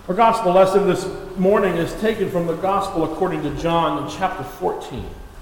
Our gospel lesson this morning is taken from the gospel according to John in chapter 14.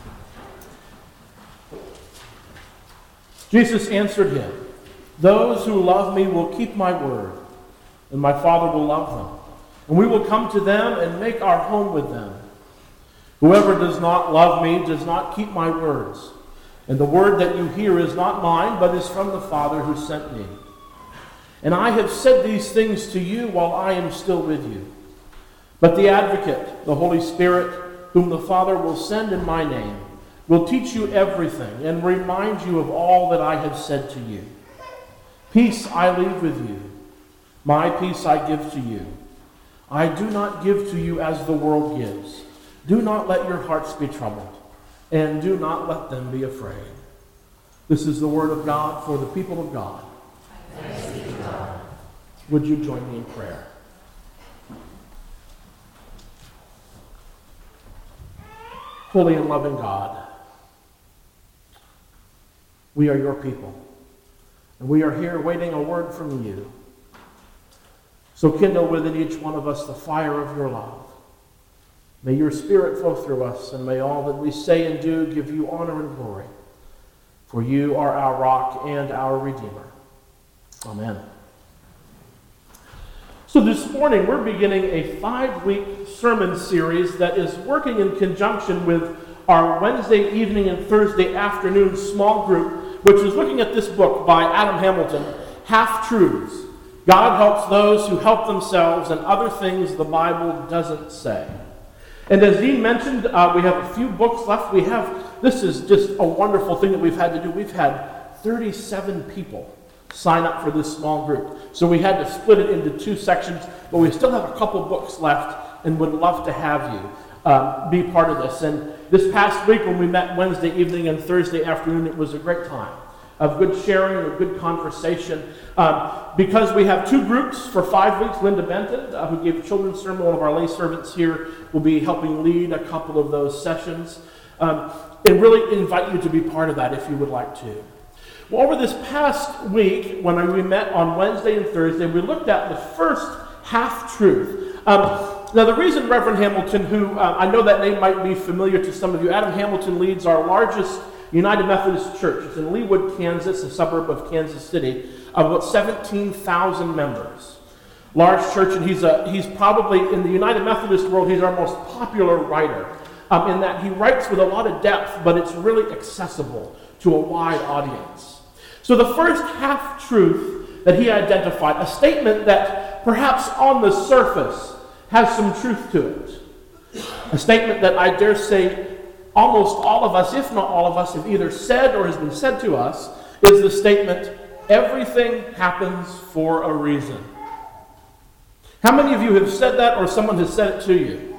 Jesus answered him, "Those who love me will keep my word, and my Father will love them, and we will come to them and make our home with them. Whoever does not love me does not keep my words, and the word that you hear is not mine, but is from the Father who sent me. And I have said these things to you while I am still with you. But the Advocate, the Holy Spirit, whom the Father will send in my name, will teach you everything and remind you of all that I have said to you. Peace I leave with you. My peace I give to you. I do not give to you as the world gives. Do not let your hearts be troubled, and do not let them be afraid." This is the word of God for the people of God. Thanks be to God. Would you join me in prayer? Holy and loving God, we are your people, and we are here waiting a word from you. So kindle within each one of us the fire of your love. May your Spirit flow through us, and may all that we say and do give you honor and glory. For you are our rock and our Redeemer. Amen. So this morning we're beginning a 5-week sermon series that is working in conjunction with our Wednesday evening and Thursday afternoon small group, which is looking at this book by Adam Hamilton, Half-Truths. God helps those who help themselves and other things the Bible doesn't say. And as Dean mentioned, we have a few books left. This is just a wonderful thing that we've had to do. We've had 37 people sign up for this small group. So we had to split it into 2 sections, but we still have a couple books left and would love to have you be part of this. And this past week when we met Wednesday evening and Thursday afternoon, it was a great time of good sharing, of good conversation. Because we have 2 groups for 5 weeks, Linda Benton, who gave a children's sermon, one of our lay servants here, will be helping lead a couple of those sessions. And really invite you to be part of that if you would like to. Well, over this past week, when we met on Wednesday and Thursday, we looked at the first half-truth. Now, the reason Reverend Hamilton, who I know that name might be familiar to some of you, Adam Hamilton leads our largest United Methodist Church. It's in Leawood, Kansas, a suburb of Kansas City, of about 17,000 members. Large church, and he's probably, in the United Methodist world, he's our most popular writer, in that he writes with a lot of depth, but it's really accessible to a wide audience. So the first half-truth that he identified, a statement that perhaps on the surface has some truth to it. A statement that I dare say almost all of us, if not all of us, have either said or has been said to us, is the statement, everything happens for a reason. How many of you have said that or someone has said it to you?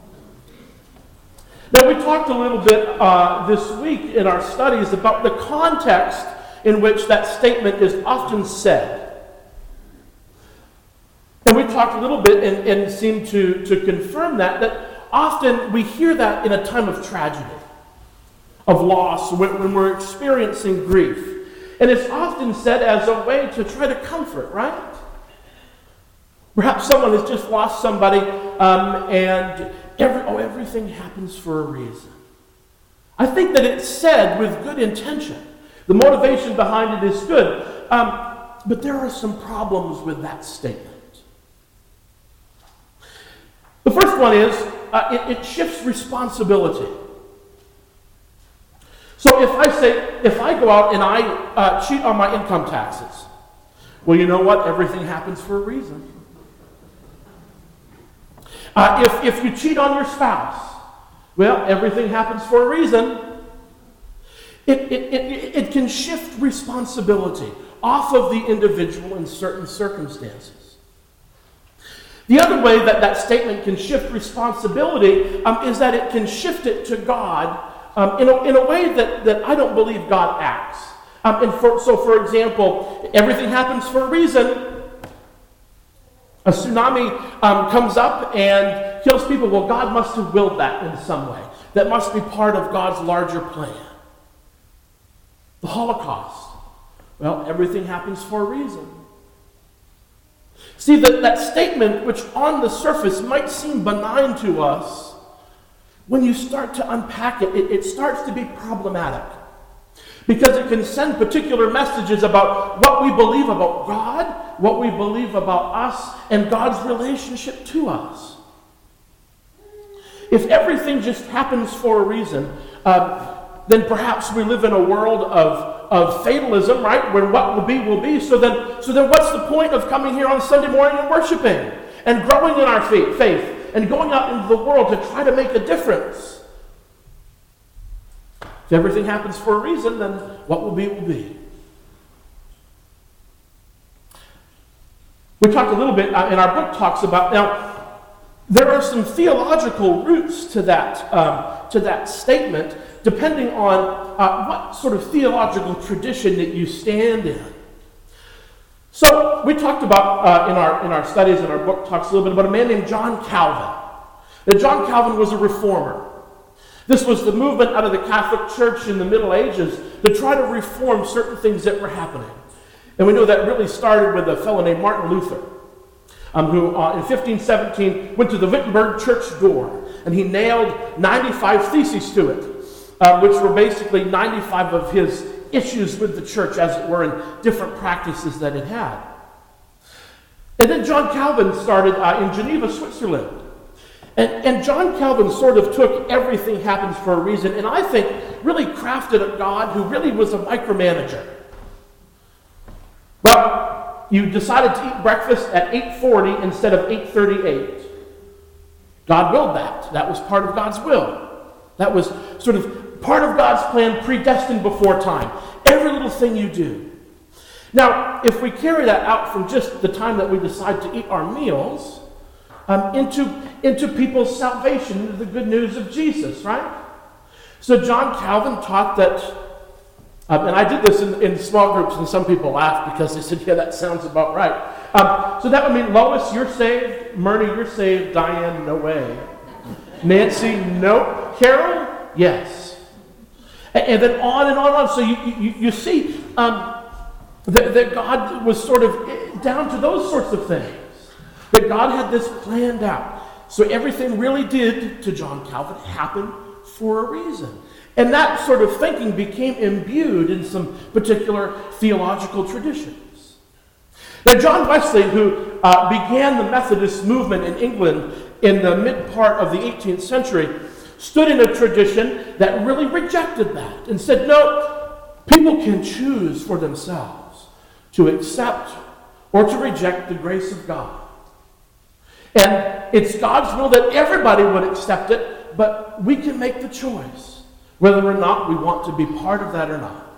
Now, we talked a little bit this week in our studies about the context in which that statement is often said. And we talked a little bit and seemed to confirm that often we hear that in a time of tragedy, of loss, when we're experiencing grief. And it's often said as a way to try to comfort, right? Perhaps someone has just lost somebody and everything happens for a reason. I think that it's said with good intention. The motivation behind it is good. But there are some problems with that statement. The first one is it shifts responsibility. So if I go out and I cheat on my income taxes, well, you know what? Everything happens for a reason. If you cheat on your spouse, well, everything happens for a reason. It can shift responsibility off of the individual in certain circumstances. The other way that statement can shift responsibility is that it can shift it to God in a way that I don't believe God acts. So, for example, everything happens for a reason. A tsunami comes up and kills people. Well, God must have willed that in some way. That must be part of God's larger plan. The Holocaust. Well, everything happens for a reason. See, that statement, which on the surface might seem benign to us, when you start to unpack it, it starts to be problematic. Because it can send particular messages about what we believe about God, what we believe about us, and God's relationship to us. If everything just happens for a reason, then perhaps we live in a world of fatalism, right? Where what will be, will be. So then what's the point of coming here on Sunday morning and worshiping and growing in our faith and going out into the world to try to make a difference? If everything happens for a reason, then what will be, will be. We talked a little bit, and our book talks about, now, there are some theological roots to that statement, depending on what sort of theological tradition that you stand in. So we talked about, in our studies, and our book talks a little bit about a man named John Calvin. Now, John Calvin was a reformer. This was the movement out of the Catholic Church in the Middle Ages to try to reform certain things that were happening. And we know that really started with a fellow named Martin Luther, who in 1517 went to the Wittenberg church door, and he nailed 95 theses to it, which were basically 95 of his issues with the church, as it were, and different practices that it had. And then John Calvin started in Geneva, Switzerland. And John Calvin sort of took everything happens for a reason, and I think really crafted a God who really was a micromanager. Well, you decided to eat breakfast at 8:40 instead of 8:38. God willed that. That was part of God's will. That was sort of part of God's plan, predestined before time. Every little thing you do. Now, if we carry that out from just the time that we decide to eat our meals, into people's salvation, into the good news of Jesus, right? So John Calvin taught that, and I did this in small groups, and some people laughed because they said, yeah, that sounds about right. So that would mean, Lois, you're saved. Myrna, you're saved. Diane, no way. Nancy, no. Carol, yes. And then on and on and on. So you see that God was sort of down to those sorts of things. That God had this planned out. So everything really did, to John Calvin, happen for a reason. And that sort of thinking became imbued in some particular theological traditions. Now, John Wesley, who began the Methodist movement in England in the mid-part of the 18th century, stood in a tradition that really rejected that and said, no, people can choose for themselves to accept or to reject the grace of God. And it's God's will that everybody would accept it, but we can make the choice whether or not we want to be part of that or not.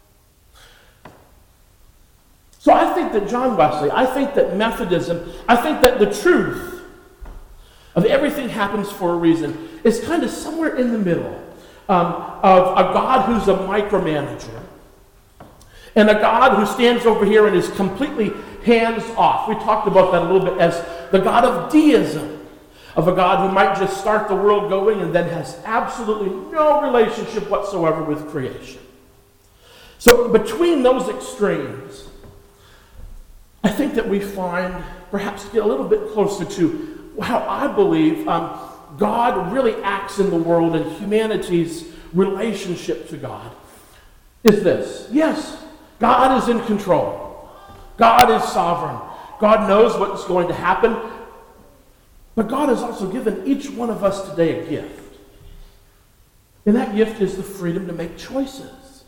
So I think that John Wesley, I think that Methodism, I think that the truth of everything happens for a reason is kind of somewhere in the middle of a God who's a micromanager and a God who stands over here and is completely hands off. We talked about that a little bit as the God of deism, of a God who might just start the world going and then has absolutely no relationship whatsoever with creation. So between those extremes, I think that we find, perhaps get a little bit closer to how I believe God really acts in the world and humanity's relationship to God is this. Yes, God is in control. God is sovereign. God knows what's going to happen. But God has also given each one of us today a gift. And that gift is the freedom to make choices.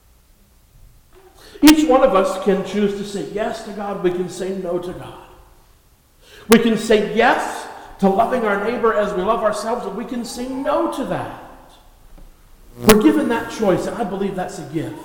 Each one of us can choose to say yes to God. We can say no to God. We can say yes to loving our neighbor as we love ourselves, and we can say no to that. We're given that choice, and I believe that's a gift.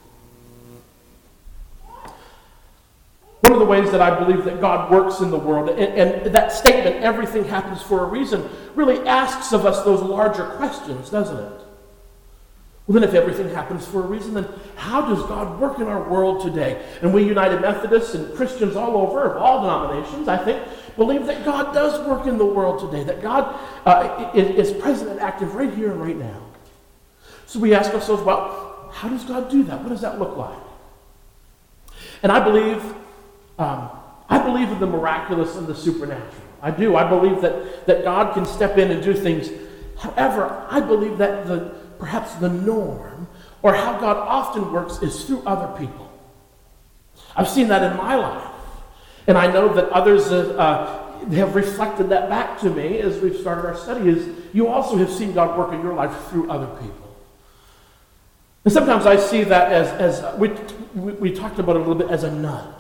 One of the ways that I believe that God works in the world, and that statement, everything happens for a reason, really asks of us those larger questions, doesn't it? Well, then if everything happens for a reason, then how does God work in our world today? And we United Methodists and Christians all over, of all denominations, I think, believe that God does work in the world today, that God is present and active right here and right now. So we ask ourselves, well, how does God do that? What does that look like? And I believe I believe in the miraculous and the supernatural. I do. I believe that God can step in and do things. However, I believe that perhaps the norm, or how God often works, is through other people. I've seen that in my life. And I know that others have reflected that back to me as we've started our study, is you also have seen God work in your life through other people. And sometimes I see that as we talked about it a little bit, as a nudge.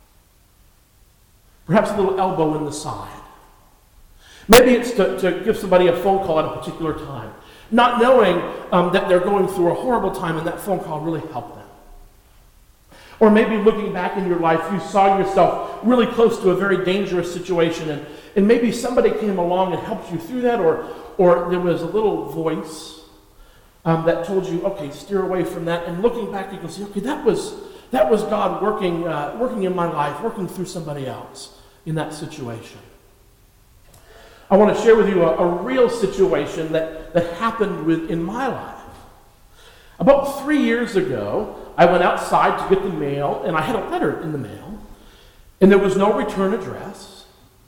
Perhaps a little elbow in the side. Maybe it's to give somebody a phone call at a particular time, not knowing that they're going through a horrible time and that phone call really helped them. Or maybe looking back in your life, you saw yourself really close to a very dangerous situation, and maybe somebody came along and helped you through that, or there was a little voice that told you, okay, steer away from that. And looking back, you can see, okay, that was God working in my life, working through somebody else in that situation. I want to share with you a real situation that happened in my life. About 3 years ago, I went outside to get the mail, and I had a letter in the mail, and there was no return address.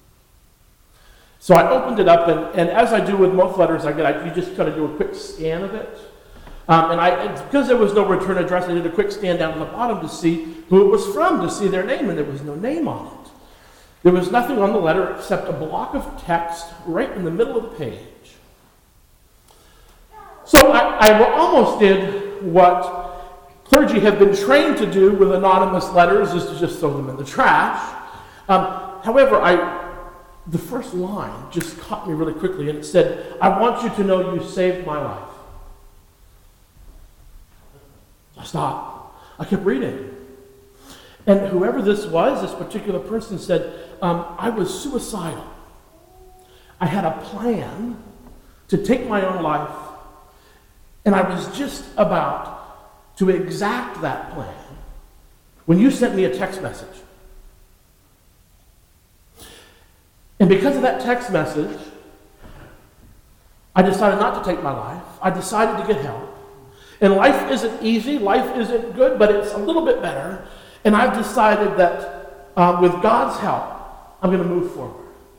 So I opened it up, and as I do with most letters I get, you just kind of do a quick scan of it. Because there was no return address, I did a quick scan down to the bottom to see who it was from, to see their name, and there was no name on it. There was nothing on the letter except a block of text right in the middle of the page. So I almost did what clergy have been trained to do with anonymous letters, is to just throw them in the trash. However, the first line just caught me really quickly, and it said, "I want you to know you saved my life." I stopped. I kept reading. And whoever this was, this particular person said, I was suicidal. I had a plan to take my own life, and I was just about to exact that plan when you sent me a text message. And because of that text message, I decided not to take my life. I decided to get help. And life isn't easy, life isn't good, but it's a little bit better. And I've decided that with God's help, I'm going to move forward.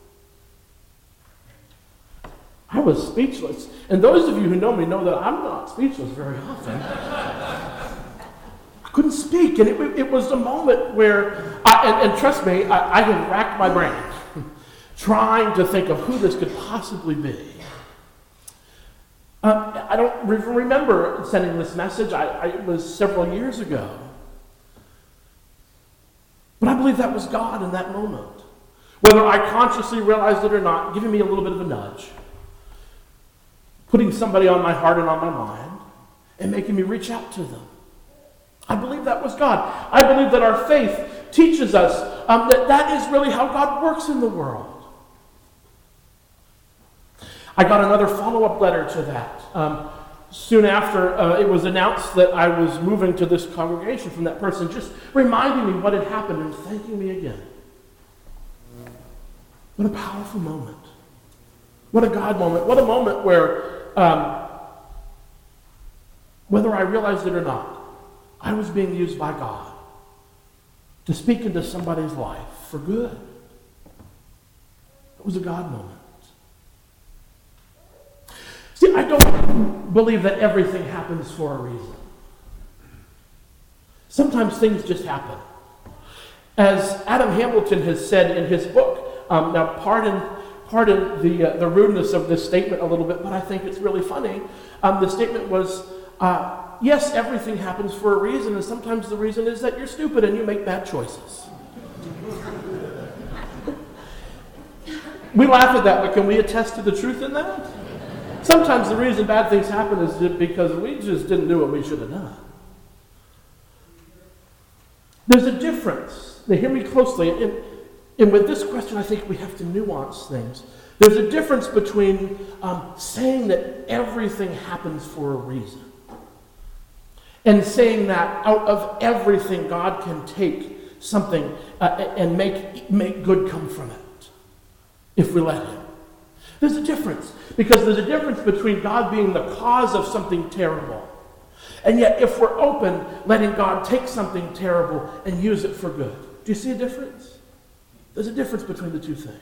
I was speechless. And those of you who know me know that I'm not speechless very often. I couldn't speak. And it was a moment where, and trust me, I have racked my brain trying to think of who this could possibly be. I don't even remember sending this message. It was several years ago. But I believe that was God in that moment. Whether I consciously realized it or not, giving me a little bit of a nudge. Putting somebody on my heart and on my mind, and making me reach out to them. I believe that was God. I believe that our faith teaches us that is really how God works in the world. I got another follow-up letter to that. Soon after it was announced that I was moving to this congregation from that person, just reminding me what had happened and thanking me again. What a powerful moment. What a God moment. What a moment where, whether I realized it or not, I was being used by God to speak into somebody's life for good. It was a God moment. See, I don't believe that everything happens for a reason. Sometimes things just happen. As Adam Hamilton has said in his book, now pardon the rudeness of this statement a little bit, but I think it's really funny. The statement was, yes, everything happens for a reason, and sometimes the reason is that you're stupid and you make bad choices. We laugh at that, but can we attest to the truth in that? Sometimes the reason bad things happen is because we just didn't do what we should have done. There's a difference. Now, hear me closely. And with this question, I think we have to nuance things. There's a difference between saying that everything happens for a reason and saying that out of everything, God can take something and make good come from it if we let Him. There's a difference, because there's a difference between God being the cause of something terrible, and yet if we're open, letting God take something terrible and use it for good. Do you see a difference? There's a difference between the two things.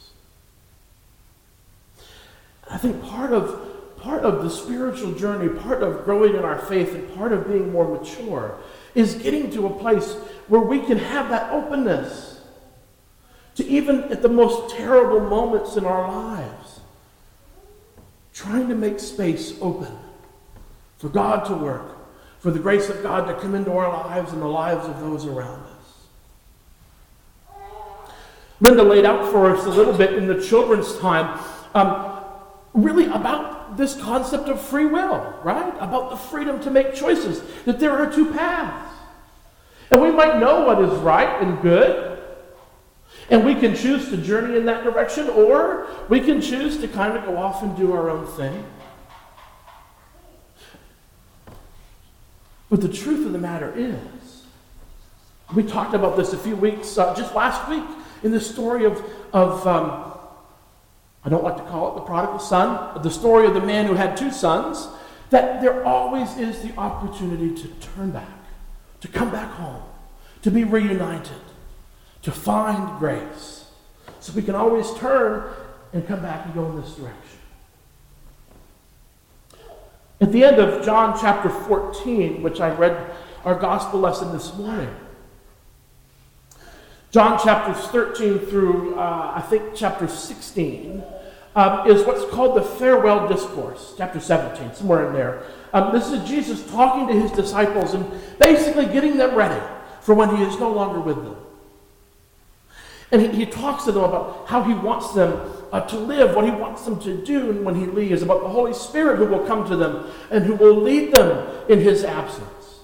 I think part of the spiritual journey, part of growing in our faith, and part of being more mature is getting to a place where we can have that openness to, even at the most terrible moments in our lives, trying to make space open for God to work, for the grace of God to come into our lives and the lives of those around us. Linda laid out for us a little bit in the children's time, really about this concept of free will, right? About the freedom to make choices, that there are two paths. And we might know what is right and good, and we can choose to journey in that direction, or we can choose to kind of go off and do our own thing. But the truth of the matter is, we talked about this a few weeks, just last week, in the story of I don't like to call it the prodigal son, the story of the man who had two sons, that there always is the opportunity to turn back, to come back home, to be reunited, to find grace. So we can always turn and come back and go in this direction. At the end of John chapter 14, which I read our gospel lesson this morning, John chapters 13 through, I think, chapter 16, is what's called the farewell discourse, chapter 17, somewhere in there. This is Jesus talking to his disciples and basically getting them ready for when he is no longer with them. And he talks to them about how he wants them to live, what he wants them to do when he leaves, about the Holy Spirit who will come to them and who will lead them in his absence.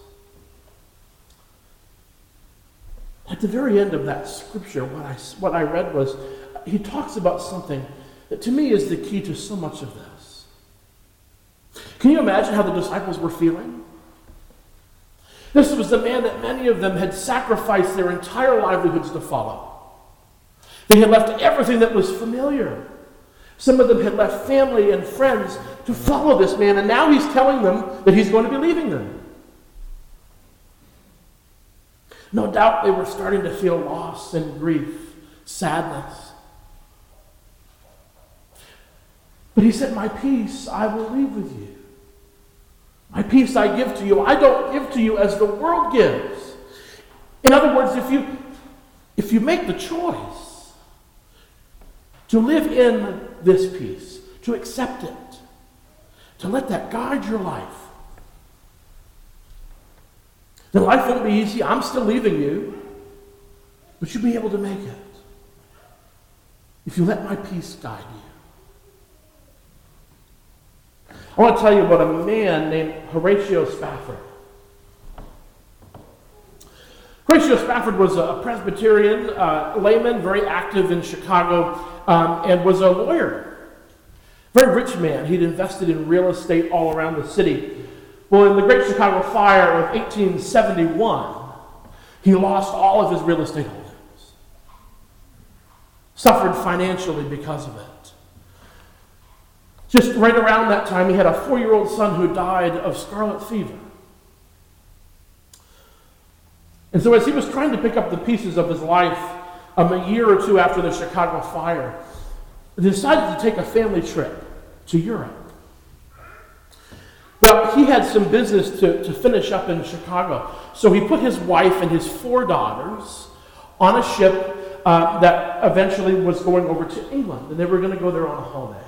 At the very end of that scripture, what I read was, he talks about something that to me is the key to so much of this. Can you imagine how the disciples were feeling? This was the man that many of them had sacrificed their entire livelihoods to follow. They had left everything that was familiar. Some of them had left family and friends to follow this man, and now he's telling them that he's going to be leaving them. No doubt they were starting to feel loss and grief, sadness. But he said, "My peace I will leave with you. My peace I give to you. I don't give to you as the world gives." In other words, if you make the choice to live in this peace, to accept it, to let that guide your life, then life won't be easy. I'm still leaving you, but you'll be able to make it if you let my peace guide you. I want to tell you about a man named Horatio Spafford. Horatio Spafford was a Presbyterian layman, very active in Chicago, and was a lawyer. Very rich man. He'd invested in real estate all around the city. Well, in the Great Chicago Fire of 1871, he lost all of his real estate holdings. Suffered financially because of it. Just right around that time, he had a 4-year-old son who died of scarlet fever. And so as he was trying to pick up the pieces of his life a year or two after the Chicago fire, he decided to take a family trip to Europe. Well, he had some business to finish up in Chicago. So he put his wife and his 4 daughters on a ship that eventually was going over to England. And they were going to go there on a holiday.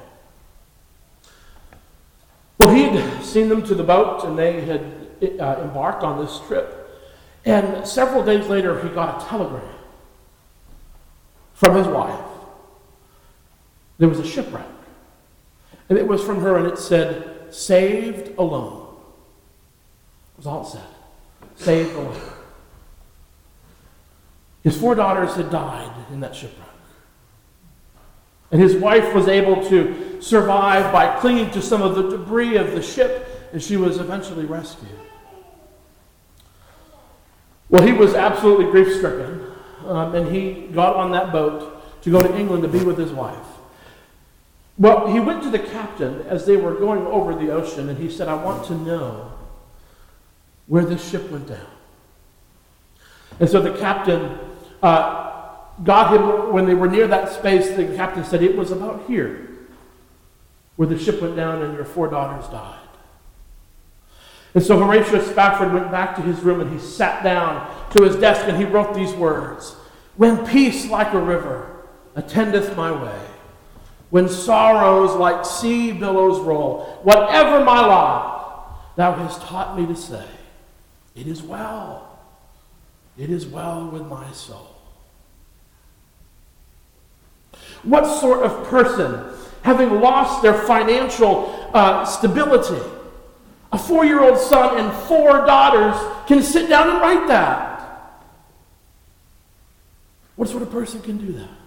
Well, he'd seen them to the boat, and they had embarked on this trip. And several days later, he got a telegram from his wife. There was a shipwreck. And it was from her, and it said, "Saved alone." That was all it said. Saved alone. His 4 daughters had died in that shipwreck. And his wife was able to survive by clinging to some of the debris of the ship, and she was eventually rescued. Well, he was absolutely grief-stricken, and he got on that boat to go to England to be with his wife. Well, he went to the captain as they were going over the ocean, and he said, "I want to know where this ship went down." And so the captain got him, when they were near that space, the captain said, it was about here where the ship went down and your 4 daughters died. And so Horatius Spafford went back to his room and he sat down to his desk and he wrote these words. When peace like a river attendeth my way, when sorrows like sea billows roll, whatever my lot, thou hast taught me to say, it is well with my soul. What sort of person, having lost their financial stability, a 4-year-old son and 4 daughters, can sit down and write that? What sort of person can do that?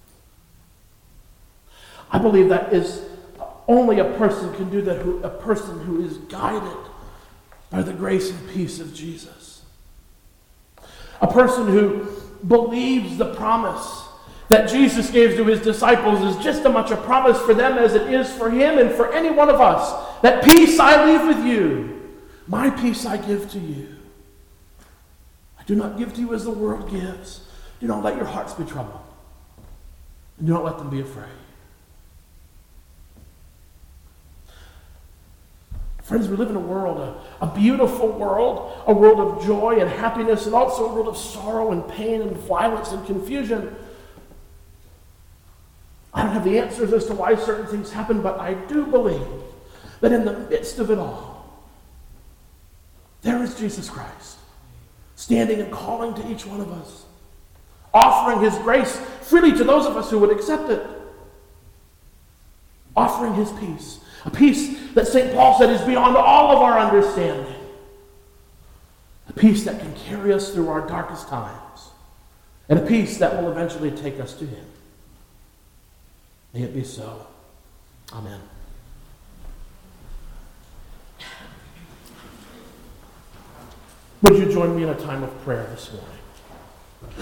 I believe that is only a person can do that, a person who is guided by the grace and peace of Jesus. A person who believes the promise that Jesus gave to his disciples is just as much a promise for them as it is for him and for any one of us. That peace I leave with you, my peace I give to you. I do not give to you as the world gives. Do not let your hearts be troubled, and do not let them be afraid. Friends, we live in a world, a beautiful world, a world of joy and happiness, and also a world of sorrow and pain and violence and confusion. I don't have the answers as to why certain things happen, but I do believe that in the midst of it all, there is Jesus Christ, standing and calling to each one of us, offering his grace freely to those of us who would accept it, offering his peace, a peace that St. Paul said is beyond all of our understanding, a peace that can carry us through our darkest times, and a peace that will eventually take us to him. May it be so. Amen. Would you join me in a time of prayer this morning?